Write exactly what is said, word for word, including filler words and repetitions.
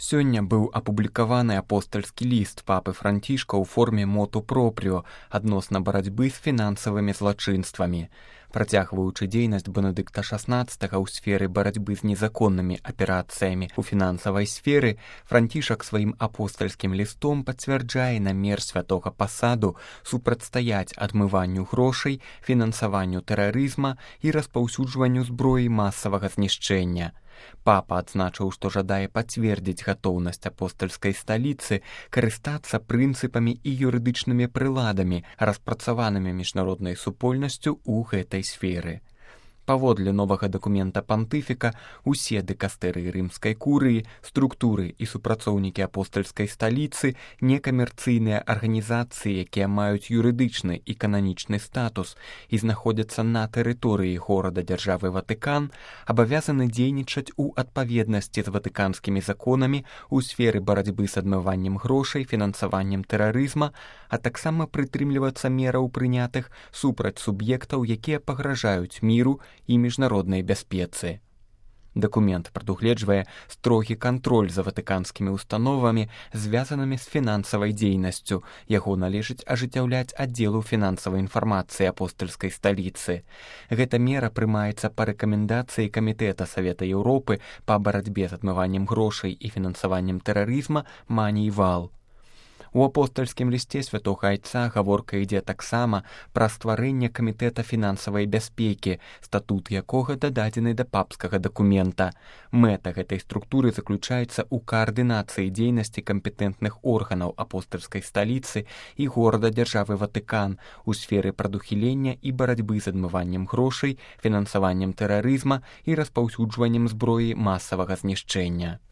Сёння быў апублікаваны апостальскі ліст папы Францішка ў форме моту пропріо адносна барацьбы з фінансавымі злачынствамі. Працягваючы дзейнасць Бенедыкта шаснаццатага ў сферы барацьбы з незаконнымі аперацыямі ў фінансавай сферы, Францішак сваім апостальскім лістом пацвярджае намер святога пасаду супрацьстаяць адмыванню грошай, фінансаванню тэрарызма і распаўсюджванню зброі масавага знішчэння. Папа адзначыў, што жадае пацвердзіць гатоўнасць апостальскай сталіцы карыстацца прынцыпамі і юрыдычнымі прыладамі, распрацаванымі міжнароднай супольнасцю ў гэтай сферы. Паводле новага дакумента пантыфіка, усе дыкастэрыі рымскай курыі, структуры і супрацоўнікі апостальскай сталіцы, некамерцыйныя арганізацыі, якія маюць юрыдычны і кананічны статус і знаходзяцца на тэрыторыі горада-дзяржавы Ватыкан, абавязаны дзейнічаць у адпаведнасці з ватыканскімі законамі ў сферы барацьбы з адмываннем грошай, фінансаваннем тэрарызма, а таксама прытрымлівацца мераў прынятых супраць суб'ектаў, якія пагражаюць міру і міжнароднай бяспецы. Дакумент прадугледжвае строгі кантроль за ватыканскімі установамі, звязанымі з фінансавай дзейнасцю. Яго належыць ажыццяўляць аддзелу фінансавай інфармацыі апостальскай сталіцы. Гэта мера прымаецца па рэкамендацыі Камітэта Савета Еўропы па барацьбе з адмываннем грошай і фінансаваннем тэрарызма «Манейвал». У апостальскім лісце святога айца гаворка ідзе таксама пра стварэнне камітэта фінансавай бяспекі, статут якога дададзены да папскага дакумента. Мэта гэтай структуры заключаецца ў каардынацыі дзейнасці кампетэнтных органаў апостальскай сталіцы і горада-дзяржавы Ватыкан у сферы прадухілення і барацьбы з адмываннем грошай, фінансаваннем тэрарызма і распаўсюджваннем зброі масавага знішчэння.